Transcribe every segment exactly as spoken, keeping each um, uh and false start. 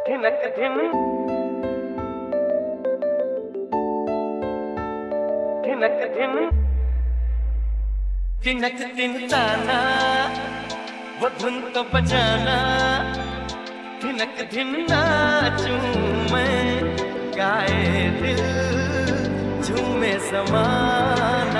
धिनक धिन धिनक धिन धिनक धिन ताना वो धुन तो बजाना। धिनक धिन नाचूं मैं गाए दिल झूमे ज़माना।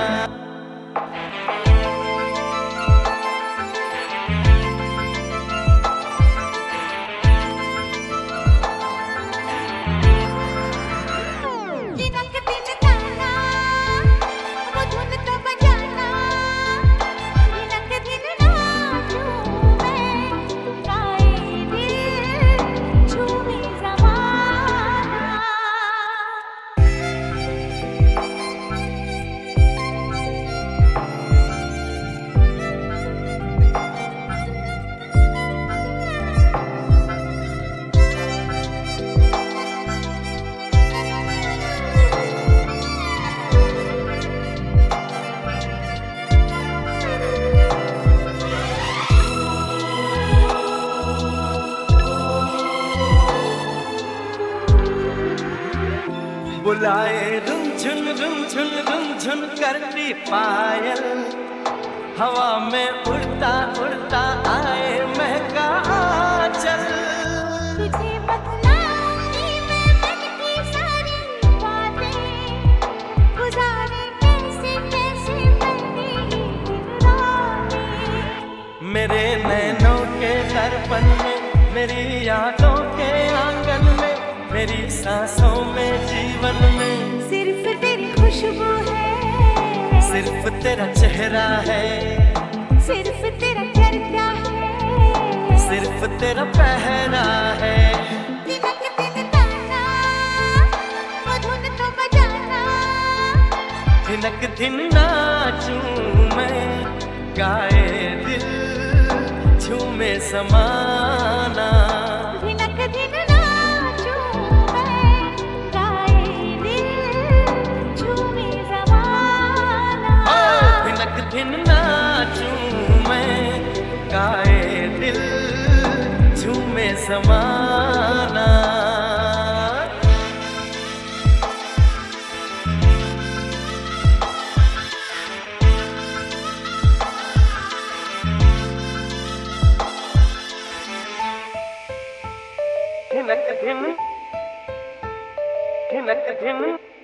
बुलाए रुमझुन रुमझुन रुमझुन करती पायल, हवा में उड़ता उड़ता आए महका आंचल। तुझे बतलाऊंगी मैं मन की सारी बातें, गुजारे कैसे कैसे मेरी दिन रातें। मेरे नैनों के दर्पण में, मेरी यादों के आंगन में, मेरी सांसों में, जीवन में सिर्फ तेरी खुशबू है, सिर्फ तेरा चेहरा है, सिर्फ तेरा चर्चा है, सिर्फ तेरा पहरा है। दिनक दिन ताना वो धुन तो बजाना। धिनक धिन नाचूं मैं गाए दिल झूमे ज़माना। धिनक दिन नाचूं मैं गाए दिल झूमे ज़माना। धिनक धिन नाचूं मैं गाए दिल झूमे ज़माना। धिनक धिन धिनक धिन